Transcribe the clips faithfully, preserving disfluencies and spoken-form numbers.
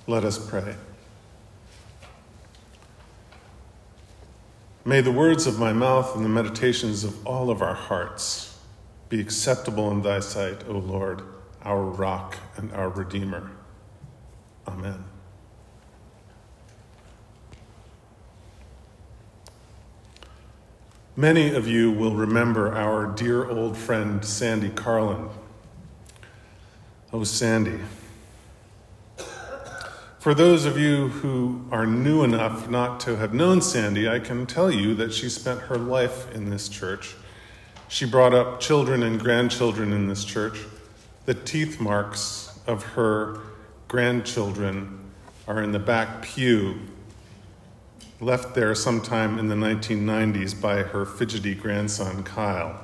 Let us pray. May the words of my mouth and the meditations of all of our hearts be acceptable in thy sight, O Lord, our rock and our Redeemer. Amen. Many of you will remember our dear old friend, Sandy Carlin. Oh, Sandy. For those of you who are new enough not to have known Sandy, I can tell you that she spent her life in this church. She brought up children and grandchildren in this church. The teeth marks of her grandchildren are in the back pew, left there sometime in the nineteen nineties by her fidgety grandson, Kyle.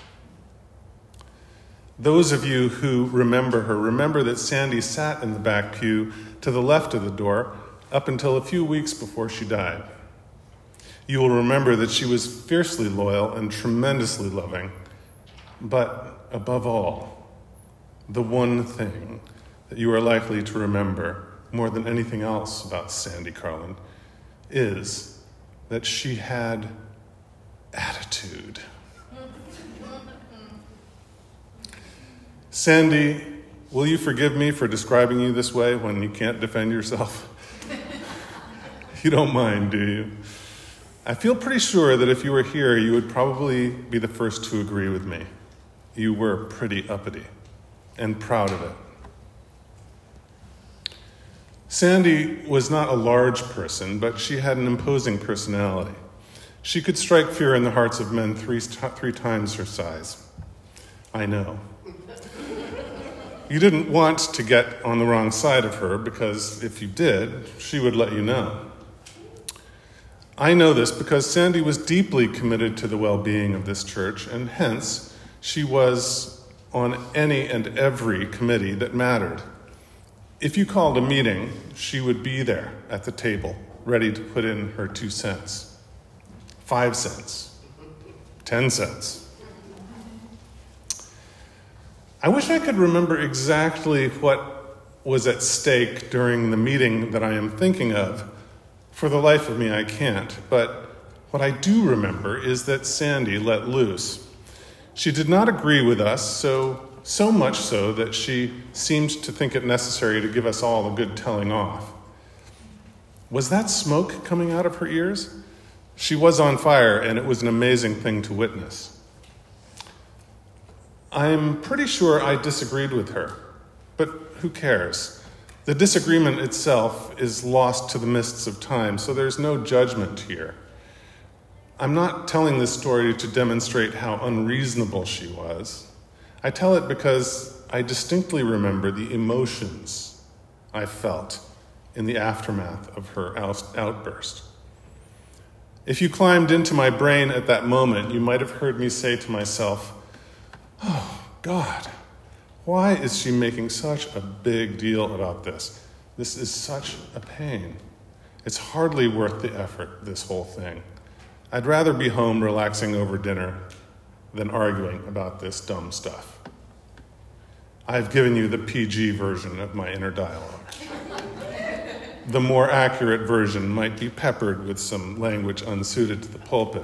Those of you who remember her, remember that Sandy sat in the back pew to the left of the door up until a few weeks before she died. You will remember that she was fiercely loyal and tremendously loving, but above all, the one thing that you are likely to remember more than anything else about Sandy Carlin is that she had attitude. Sandy, will you forgive me for describing you this way when you can't defend yourself? You don't mind, do you? I feel pretty sure that if you were here, you would probably be the first to agree with me. You were pretty uppity and proud of it. Sandy was not a large person, but she had an imposing personality. She could strike fear in the hearts of men three, three times her size. I know. You didn't want to get on the wrong side of her, because if you did, she would let you know. I know this because Sandy was deeply committed to the well-being of this church, and hence she was on any and every committee that mattered. If you called a meeting, she would be there at the table, ready to put in her two cents, five cents, ten cents. I wish I could remember exactly what was at stake during the meeting that I am thinking of. For the life of me, I can't. But what I do remember is that Sandy let loose. She did not agree with us, so, so much so that she seemed to think it necessary to give us all a good telling off. Was that smoke coming out of her ears? She was on fire, and it was an amazing thing to witness. I'm pretty sure I disagreed with her, but who cares? The disagreement itself is lost to the mists of time, so there's no judgment here. I'm not telling this story to demonstrate how unreasonable she was. I tell it because I distinctly remember the emotions I felt in the aftermath of her outburst. If you climbed into my brain at that moment, you might have heard me say to myself, "Oh, God, why is she making such a big deal about this? This is such a pain. It's hardly worth the effort, this whole thing. I'd rather be home relaxing over dinner than arguing about this dumb stuff." I've given you the P G version of my inner dialogue. The more accurate version might be peppered with some language unsuited to the pulpit.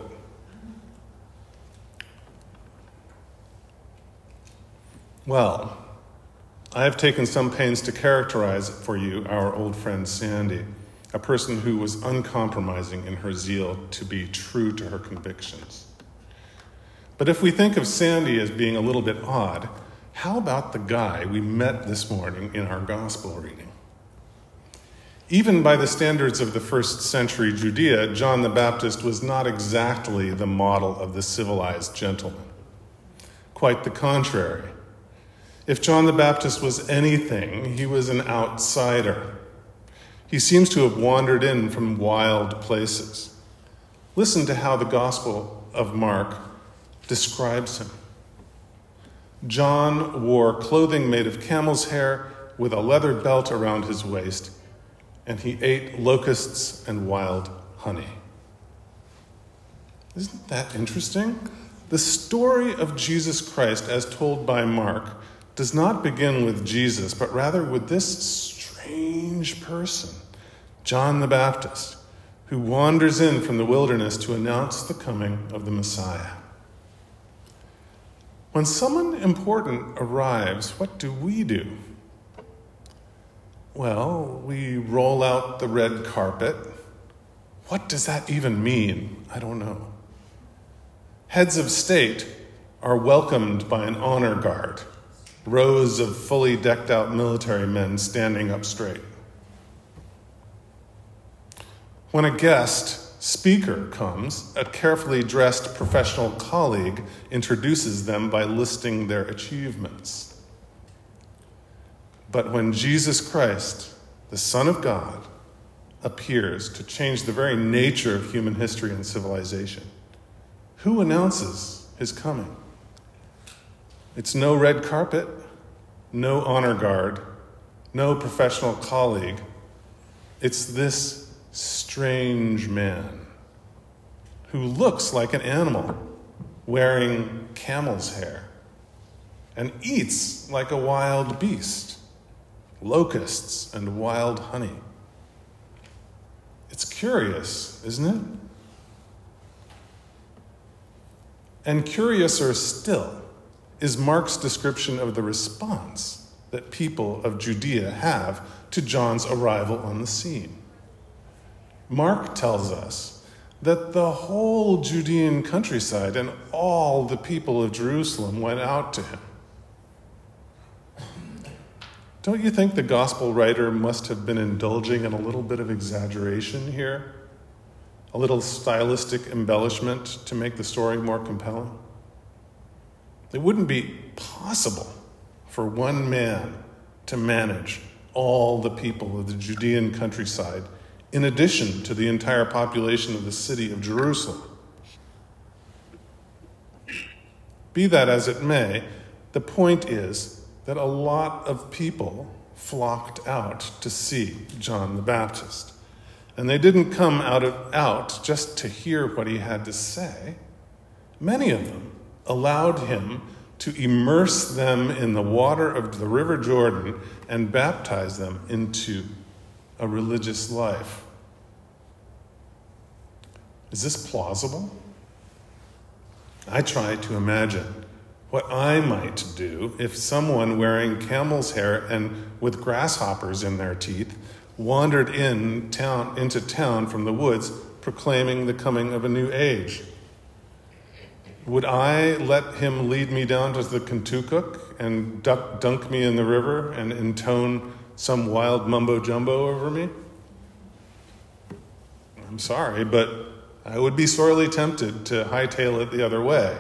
Well, I have taken some pains to characterize for you our old friend Sandy, a person who was uncompromising in her zeal to be true to her convictions. But if we think of Sandy as being a little bit odd, how about the guy we met this morning in our gospel reading? Even by the standards of the first century Judea, John the Baptist was not exactly the model of the civilized gentleman. Quite the contrary. If John the Baptist was anything, he was an outsider. He seems to have wandered in from wild places. Listen to how the Gospel of Mark describes him. John wore clothing made of camel's hair with a leather belt around his waist, and he ate locusts and wild honey. Isn't that interesting? The story of Jesus Christ, as told by Mark, does not begin with Jesus, but rather with this strange strange person, John the Baptist, who wanders in from the wilderness to announce the coming of the Messiah. When someone important arrives, what do we do? Well, we roll out the red carpet. What does that even mean? I don't know. Heads of state are welcomed by an honor guard, rows of fully decked out military men standing up straight. When a guest speaker comes, a carefully dressed professional colleague introduces them by listing their achievements. But when Jesus Christ, the Son of God, appears to change the very nature of human history and civilization, who announces his coming? It's no red carpet, no honor guard, no professional colleague. It's this strange man who looks like an animal wearing camel's hair and eats like a wild beast, locusts and wild honey. It's curious, isn't it? And curiouser still is Mark's description of the response that people of Judea have to John's arrival on the scene. Mark tells us that the whole Judean countryside and all the people of Jerusalem went out to him. Don't you think the gospel writer must have been indulging in a little bit of exaggeration here? A little stylistic embellishment to make the story more compelling? It wouldn't be possible for one man to manage all the people of the Judean countryside in addition to the entire population of the city of Jerusalem. Be that as it may, the point is that a lot of people flocked out to see John the Baptist. And they didn't come out, of, out just to hear what he had to say. Many of them allowed him to immerse them in the water of the River Jordan and baptize them into a religious life. Is this plausible? I try to imagine what I might do if someone wearing camel's hair and with grasshoppers in their teeth wandered in town, into town from the woods proclaiming the coming of a new age. Would I let him lead me down to the Kentucky and duck, dunk me in the river and intone some wild mumbo-jumbo over me? I'm sorry, but I would be sorely tempted to hightail it the other way.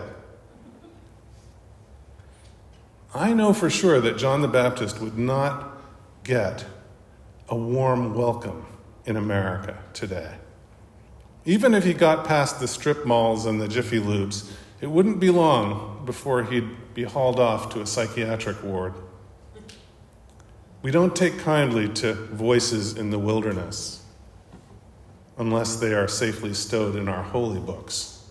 I know for sure that John the Baptist would not get a warm welcome in America today. Even if he got past the strip malls and the Jiffy Lubes, it wouldn't be long before he'd be hauled off to a psychiatric ward. We don't take kindly to voices in the wilderness unless they are safely stowed in our holy books.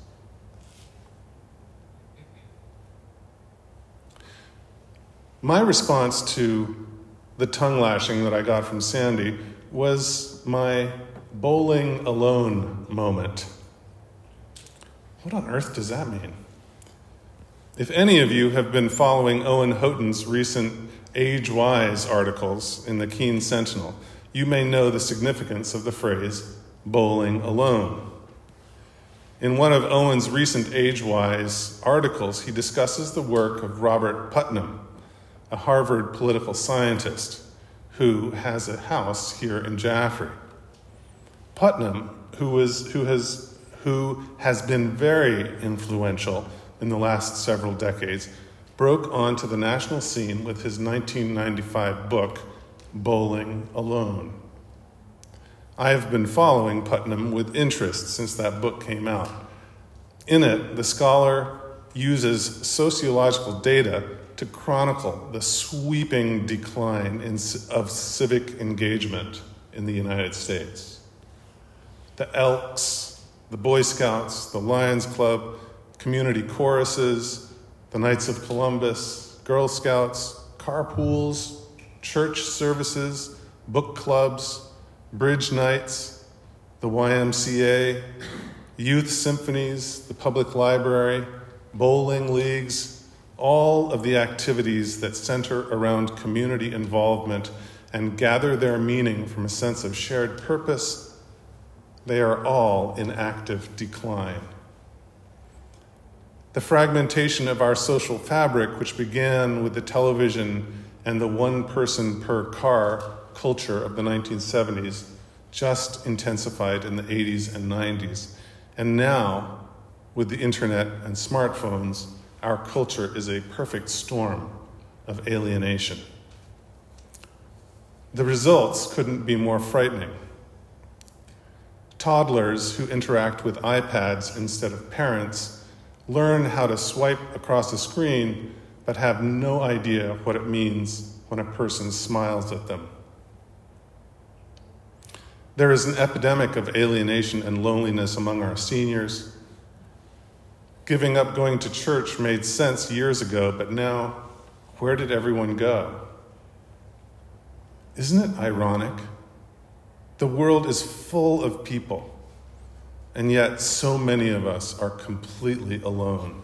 My response to the tongue lashing that I got from Sandy was my bowling alone moment. What on earth does that mean? If any of you have been following Owen Houghton's recent Age-Wise articles in the Keene Sentinel, you may know the significance of the phrase bowling alone. In one of Owen's recent Age-Wise articles, he discusses the work of Robert Putnam, a Harvard political scientist who has a house here in Jaffrey. Putnam, who was who has who has been very influential in the last several decades, broke onto the national scene with his nineteen ninety-five book, Bowling Alone. I have been following Putnam with interest since that book came out. In it, the scholar uses sociological data to chronicle the sweeping decline in, of civic engagement in the United States. The Elks, the Boy Scouts, the Lions Club, community choruses, the Knights of Columbus, Girl Scouts, carpools, church services, book clubs, bridge nights, the Y M C A, youth symphonies, the public library, bowling leagues, all of the activities that center around community involvement and gather their meaning from a sense of shared purpose, they are all in active decline. The fragmentation of our social fabric, which began with the television and the one-person-per-car culture of the nineteen seventies, just intensified in the eighties and nineties. And now, with the internet and smartphones, our culture is a perfect storm of alienation. The results couldn't be more frightening. Toddlers who interact with iPads instead of parents learn how to swipe across a screen but have no idea what it means when a person smiles at them. There is an epidemic of alienation and loneliness among our seniors. Giving up going to church made sense years ago, but now, where did everyone go? Isn't it ironic? The world is full of people, and yet so many of us are completely alone.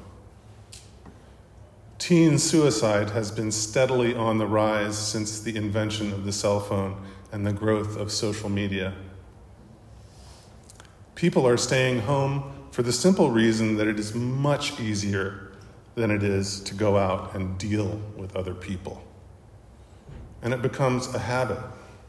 Teen suicide has been steadily on the rise since the invention of the cell phone and the growth of social media. People are staying home for the simple reason that it is much easier than it is to go out and deal with other people. And it becomes a habit.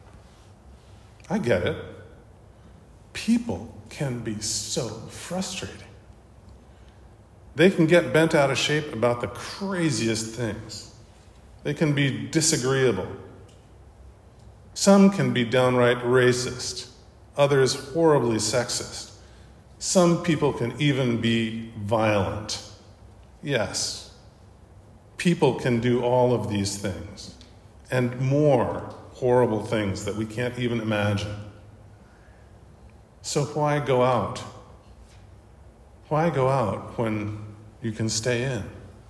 I get it. People can be so frustrating. They can get bent out of shape about the craziest things. They can be disagreeable. Some can be downright racist, others horribly sexist. Some people can even be violent. Yes, people can do all of these things and more horrible things that we can't even imagine. So why go out? Why go out when you can stay in?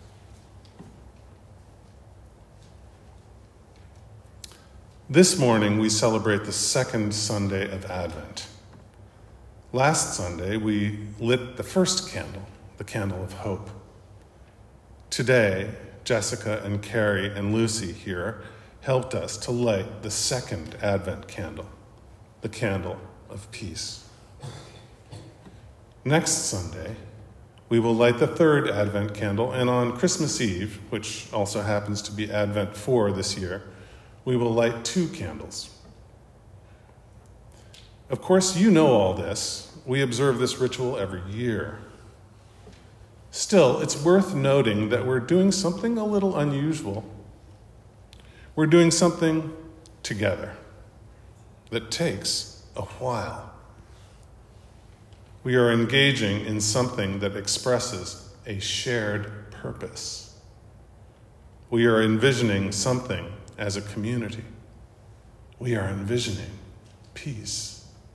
This morning we celebrate the second Sunday of Advent. Last Sunday we lit the first candle, the candle of hope. Today, Jessica and Carrie and Lucy here helped us to light the second Advent candle, the candle of peace. Next Sunday, we will light the third Advent candle, and on Christmas Eve, which also happens to be Advent four this year, we will light two candles. Of course, you know all this. We observe this ritual every year. Still, it's worth noting that we're doing something a little unusual. We're doing something together that takes a while. We are engaging in something that expresses a shared purpose. We are envisioning something as a community. We are envisioning peace.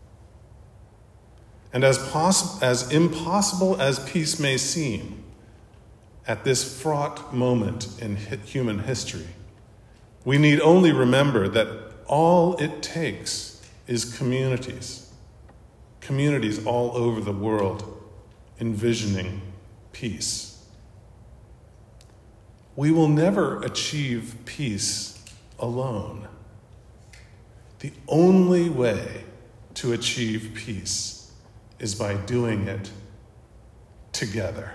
And as, poss- as impossible as peace may seem, at this fraught moment in hi- human history, we need only remember that all it takes is communities, communities all over the world envisioning peace. We will never achieve peace alone. The only way to achieve peace is by doing it together.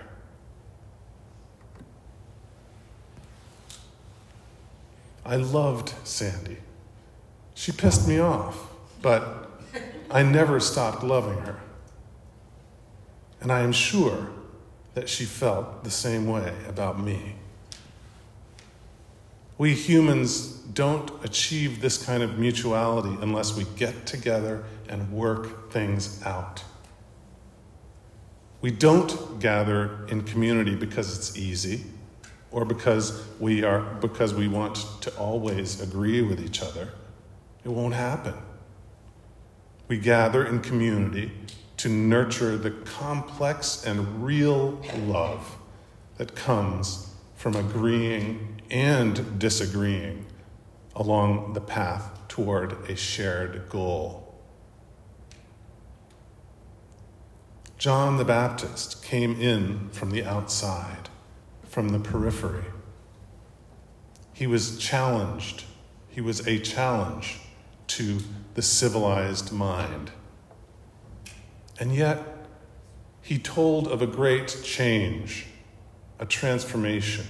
I loved Sandy. She pissed me off, but I never stopped loving her. And I am sure that she felt the same way about me. We humans don't achieve this kind of mutuality unless we get together and work things out. We don't gather in community because it's easy or because we are because we want to always agree with each other. It won't happen. We gather in community to nurture the complex and real love that comes from agreeing and disagreeing along the path toward a shared goal. John the Baptist came in from the outside, from the periphery. He was challenged. He was a challenge to the civilized mind. And yet, he told of a great change, a transformation.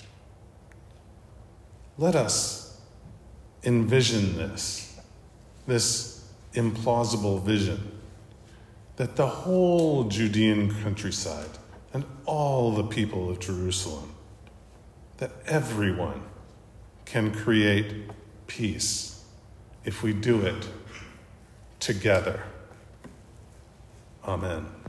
Let us envision this, this implausible vision, that the whole Judean countryside and all the people of Jerusalem, that everyone can create peace if we do it together. Amen.